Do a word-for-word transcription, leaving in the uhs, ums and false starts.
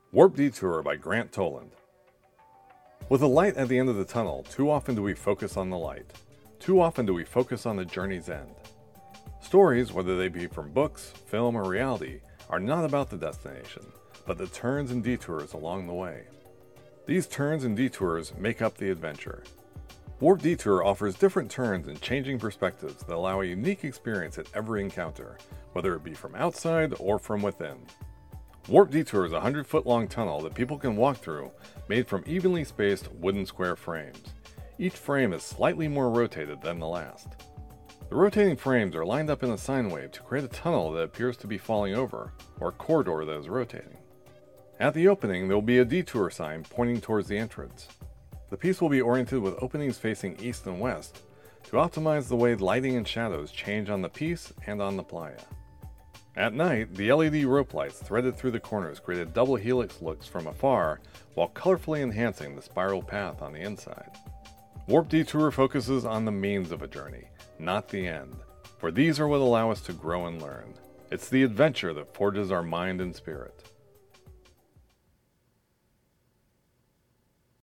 Warp Detour by Grant Toland. With a light at the end of the tunnel, too often do we focus on the light. Too often do we focus on the journey's end. Stories, whether they be from books, film, or reality, are not about the destination, but the turns and detours along the way. These turns and detours make up the adventure. Warp Detour offers different turns and changing perspectives that allow a unique experience at every encounter, whether it be from outside or from within. Warp Detour is a hundred-foot-long tunnel that people can walk through, made from evenly spaced wooden square frames. Each frame is slightly more rotated than the last. The rotating frames are lined up in a sine wave to create a tunnel that appears to be falling over, or a corridor that is rotating. At the opening, there will be a detour sign pointing towards the entrance. The piece will be oriented with openings facing east and west to optimize the way lighting and shadows change on the piece and on the playa. At night, the L E D rope lights threaded through the corners created double helix looks from afar while colorfully enhancing the spiral path on the inside. Warp Detour focuses on the means of a journey, not the end, for these are what allow us to grow and learn. It's the adventure that forges our mind and spirit.